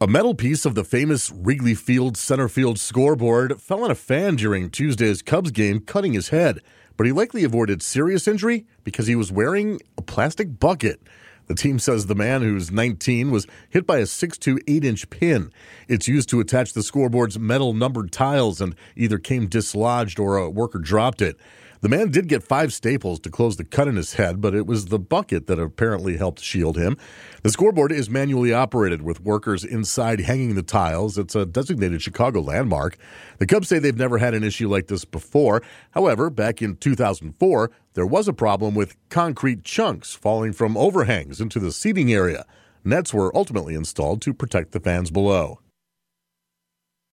A metal piece of the famous Wrigley Field center field scoreboard fell on a fan during Tuesday's Cubs game, cutting his head. But he likely avoided serious injury because he was wearing a plastic bucket. The team says the man, who's 19, was hit by a 6'2", 8-inch pin. It's used to attach the scoreboard's metal numbered tiles and either came dislodged or a worker dropped it. The man did get 5 staples to close the cut in his head, but it was the bucket that apparently helped shield him. The scoreboard is manually operated with workers inside hanging the tiles. It's a designated Chicago landmark. The Cubs say they've never had an issue like this before. However, back in 2004, there was a problem with concrete chunks falling from overhangs into the seating area. Nets were ultimately installed to protect the fans below.